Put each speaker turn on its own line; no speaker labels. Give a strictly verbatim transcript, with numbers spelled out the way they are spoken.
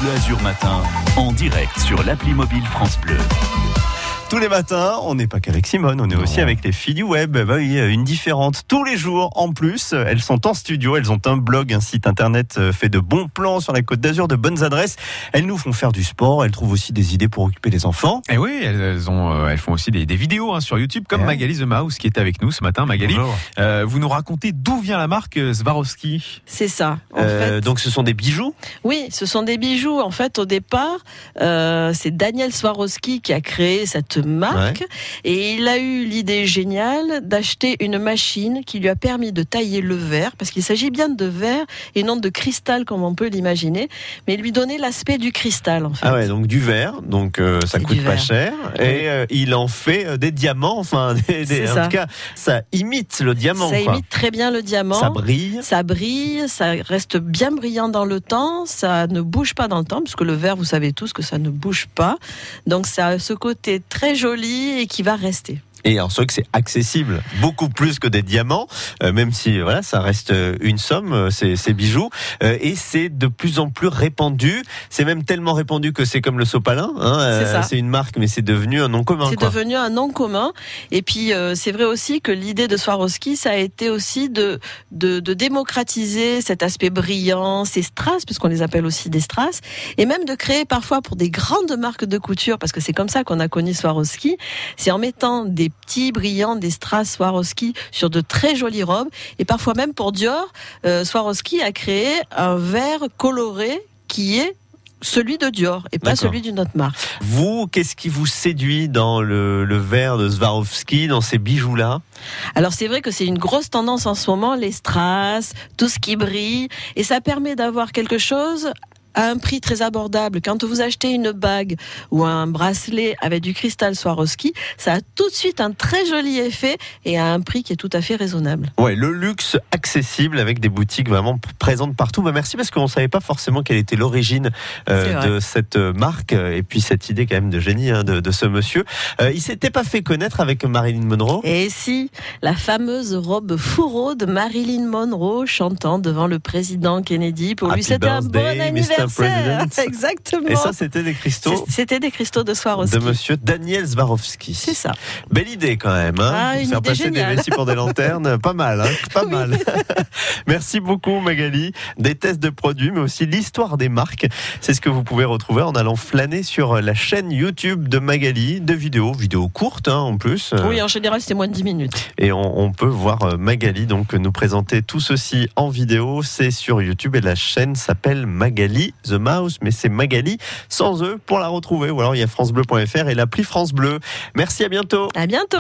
Bleu Azur Matin, en direct sur l'appli mobile France Bleu.
Tous les matins, on n'est pas qu'avec Simone, on est non. aussi avec les filles du web. Bah oui, une différente tous les jours. En plus, elles sont en studio, elles ont un blog, un site internet fait de bons plans sur la Côte d'Azur, de bonnes adresses. Elles nous font faire du sport, elles trouvent aussi des idées pour occuper les enfants.
Et oui, elles, ont, elles font aussi des, des vidéos hein, sur YouTube, comme ouais. Magali The Mouse qui est avec nous ce matin. Magali, euh, vous nous racontez d'où vient la marque Swarovski.
C'est ça. En
euh,
fait.
Donc ce sont des bijoux ?
Oui, ce sont des bijoux. En fait, au départ, euh, c'est Daniel Swarovski qui a créé cette marque, ouais. et il a eu l'idée géniale d'acheter une machine qui lui a permis de tailler le verre, parce qu'il s'agit bien de verre et non de cristal comme on peut l'imaginer, mais lui donner l'aspect du cristal en fait.
Ah ouais, donc du verre, donc euh, ça c'est coûte pas cher, et euh, il en fait euh, des diamants, enfin des, des, en ça. tout cas ça imite le diamant.
Ça
quoi.
imite très bien le diamant.
Ça brille.
Ça brille, ça reste bien brillant dans le temps, ça ne bouge pas dans le temps, parce que le verre, vous savez tous que ça ne bouge pas, donc ça a ce côté très joli et qui va rester.
Et alors, c'est vrai que c'est accessible, beaucoup plus que des diamants, euh, même si voilà, ça reste une somme, euh, ces, ces bijoux, euh, et c'est de plus en plus répandu. C'est même tellement répandu que c'est comme le sopalin. Hein, euh, c'est, ça. c'est une marque, mais c'est devenu un nom commun.
C'est
quoi.
devenu un nom commun. Et puis, euh, c'est vrai aussi que l'idée de Swarovski, ça a été aussi de, de, de démocratiser cet aspect brillant, ces strass, puisqu'on les appelle aussi des strass, et même de créer parfois pour des grandes marques de couture, parce que c'est comme ça qu'on a connu Swarovski, c'est en mettant des petits brillants, des strass Swarovski sur de très jolies robes, et parfois même pour Dior, euh, Swarovski a créé un verre coloré qui est celui de Dior et pas D'accord. celui d'une autre marque.
Vous, qu'est-ce qui vous séduit dans le, le verre de Swarovski, dans ces bijoux-là ?
Alors c'est vrai que c'est une grosse tendance en ce moment, les strass, tout ce qui brille, et ça permet d'avoir quelque chose à un prix très abordable. Quand vous achetez une bague ou un bracelet avec du cristal Swarovski, ça a tout de suite un très joli effet et à un prix qui est tout à fait raisonnable.
Ouais, le luxe accessible avec des boutiques vraiment présentes partout. Bah merci, parce qu'on ne savait pas forcément quelle était l'origine euh, de cette marque et puis cette idée quand même de génie hein, de, de ce monsieur. Euh, il s'était pas fait connaître avec Marilyn Monroe.
Et si, la fameuse robe fourreau de Marilyn Monroe chantant devant le président Kennedy. Pour
Happy
lui, c'était un bon anniversaire.
Exactement. Et ça, c'était des cristaux.
C'était des cristaux de Swarovski.
De monsieur Daniel Swarovski.
C'est ça.
Belle idée quand même. Hein.
Ah, une
Faire
idée
passer
géniale.
des vessies pour des lanternes, pas mal, hein. Pas
oui.
mal. Merci beaucoup Magali. Des tests de produits, mais aussi l'histoire des marques. C'est ce que vous pouvez retrouver en allant flâner sur la chaîne YouTube de Magali, de vidéos, vidéos courtes hein, en plus.
Oui, en général, c'est moins de dix minutes.
Et on, on peut voir Magali donc nous présenter tout ceci en vidéo. C'est sur YouTube et la chaîne s'appelle Magali The Mouse, mais c'est Magali sans eux pour la retrouver. Ou alors il y a francebleu point f r et l'appli France Bleu. Merci, à bientôt.
À bientôt.